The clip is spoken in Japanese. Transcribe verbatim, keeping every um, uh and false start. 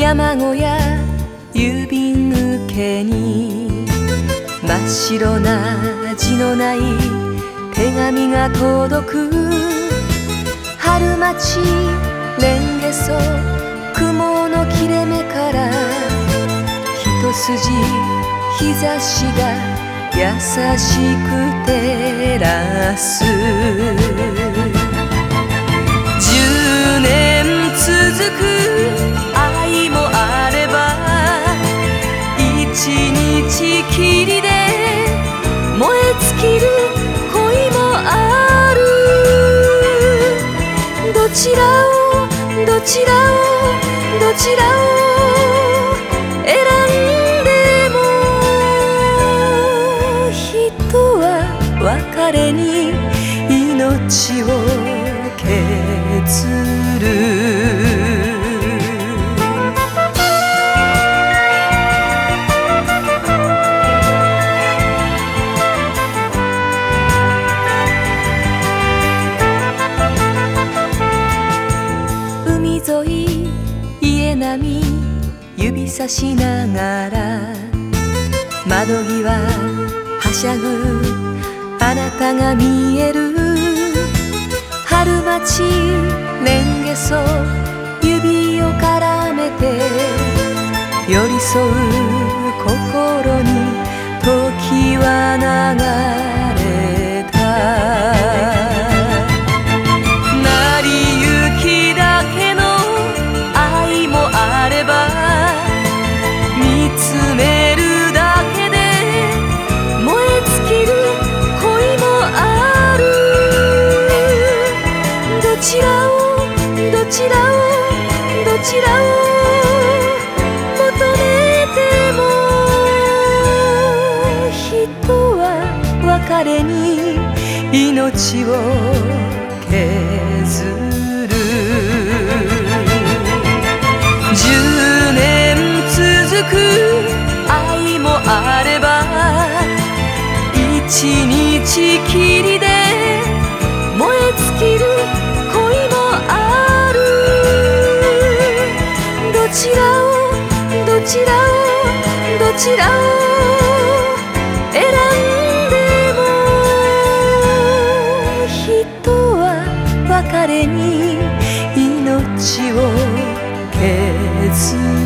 卵や郵便受けに真っ白な字のない手紙が届く。春町レンゲソ雲の切れ目から一筋日差しが優しく照らす。十年続く愛もあれば一日きりで燃え尽きる恋もある。どちらをどちらをどちらを選んでも人は別れに命を削る。海沿い家並み指さしながら窓際はしゃぐあなたが見える。春町レンゲソ指を絡めて寄り添う心に時は流れた。成り行きだけの愛もあれば見つめるだけで燃え尽きる恋もある。どちらをどちらをどちらを求めても人は別れに命を削る。十年続く愛もあれば一日きりで燃え尽きる恋もある。どちらをどちらをどちらを選んでも人は別れに命を削る。